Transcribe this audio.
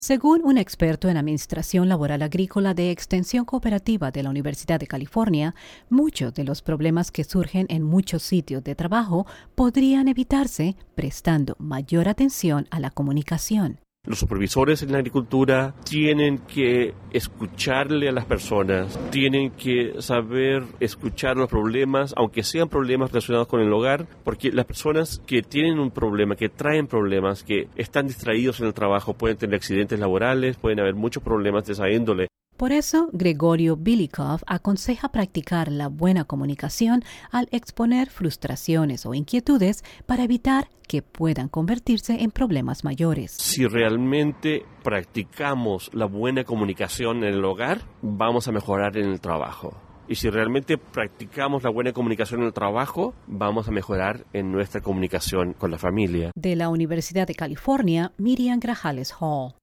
Según un experto en Administración Laboral Agrícola de Extensión Cooperativa de la Universidad de California, muchos de los problemas que surgen en muchos sitios de trabajo podrían evitarse prestando mayor atención a la comunicación. Los supervisores en la agricultura tienen que escucharle a las personas, tienen que saber escuchar los problemas, aunque sean problemas relacionados con el hogar, porque las personas que tienen un problema, que traen problemas, que están distraídos en el trabajo, pueden tener accidentes laborales, pueden haber muchos problemas de esa índole. Por eso, Gregorio Bilikov aconseja practicar la buena comunicación al exponer frustraciones o inquietudes para evitar que puedan convertirse en problemas mayores. Si realmente practicamos la buena comunicación en el hogar, vamos a mejorar en el trabajo. Y si realmente practicamos la buena comunicación en el trabajo, vamos a mejorar en nuestra comunicación con la familia. De la Universidad de California, Miriam Grajales Hall.